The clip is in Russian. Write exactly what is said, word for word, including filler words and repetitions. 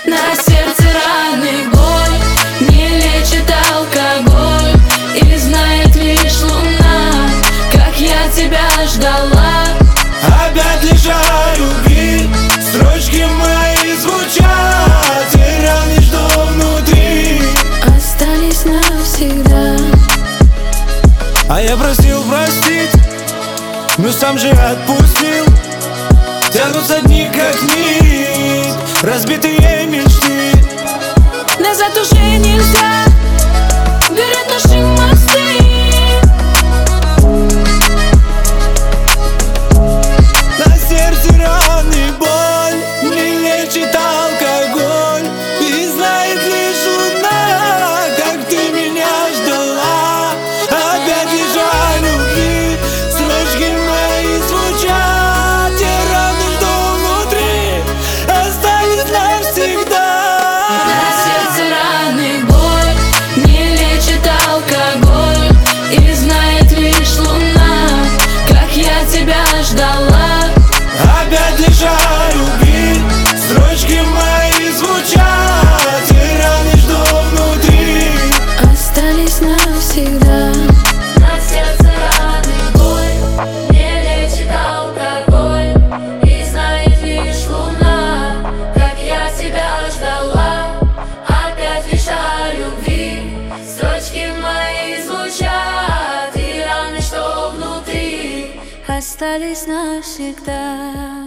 На сердце раны боль, не лечит алкоголь, и знает лишь луна, как я тебя ждала. Опять лишь о любви строчки мои звучат, и раны, что внутри, остались навсегда. а я просил простить, но сам же отпустил. Тянутся дни как нить, разбитые мечты. Назад уже нельзя, горят наши мосты. На сердце раны боль, не лечит алкоголь, и знает лишь луна, как ты меня ждала. Опять лишь о любви строчки мои звучат, те раны, что внутри, остались навсегда. На сердце раны боль, не лечит алкоголь, и знает лишь луна, как я тебя ждала. Опять лишь о любви строчки мои звучат, те раны, что внутри, Остались навсегда. На сердце раны боль, не лечит алкоголь, и знает лишь луна, как я тебя ждала. Опять лишь о любви строчки мои звучат, и раны, что внутри, остались навсегда.